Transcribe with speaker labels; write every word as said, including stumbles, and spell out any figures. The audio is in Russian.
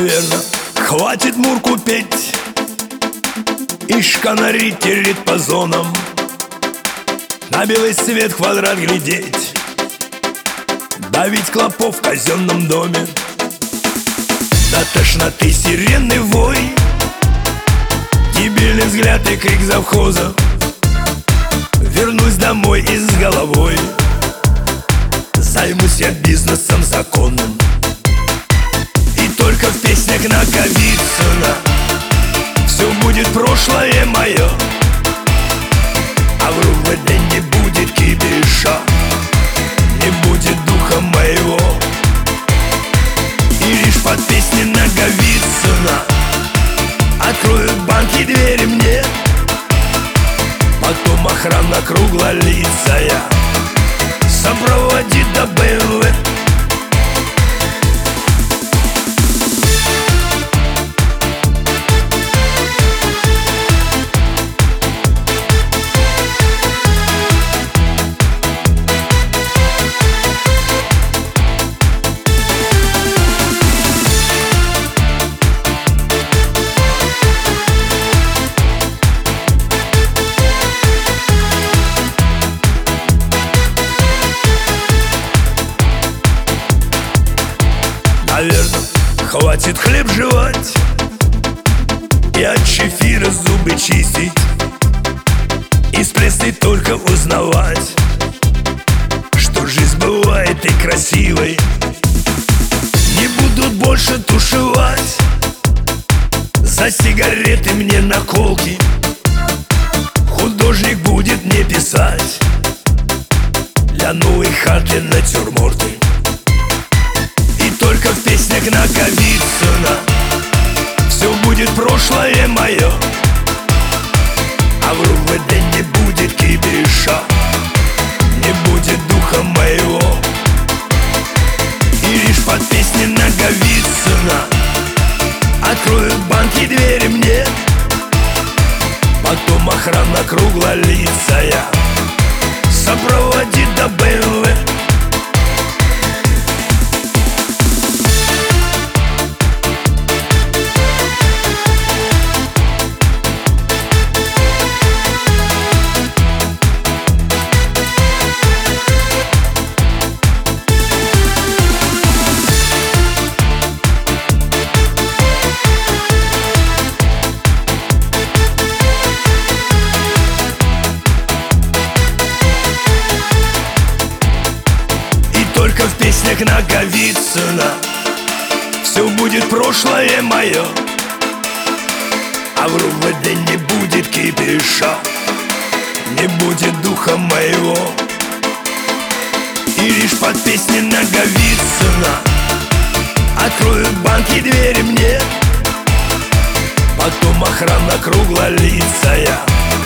Speaker 1: Наверно, хватит мурку петь и шканари тереть по зонам, на белый свет в квадрат глядеть, давить клопов в казенном доме. До тошноты сиренный вой, дебильный взгляд и крик завхоза. Вернусь домой и с головой займусь я бизнесом законным. И только в песнях Наговицына все будет прошлое мое, а в РУВД не будет кипиша, не будет духа моего. И лишь под песни Наговицына откроют банки двери мне, потом охрана круглолицая сопроводит до БМВ. Наверно, хватит хлеб жевать и от чефира зубы чистить, из прессы только узнавать, что жизнь бывает и красивой. Не будут больше тушевать за сигареты мне наколки, художник будет мне писать для новой хаты натюрморты. Только в песнях Наговицына все будет прошлое мое, а в РУВД не будет кипиша, не будет духа моего. И лишь под песни Наговицына откроют банки двери мне, потом охрана круглолицая сопроводит до БМВ. Только в песнях Наговицына все будет прошлое мое, а в РУВД не будет кипиша, не будет духа моего. И лишь под песни Наговицына откроют банки двери мне, потом охрана круглолицая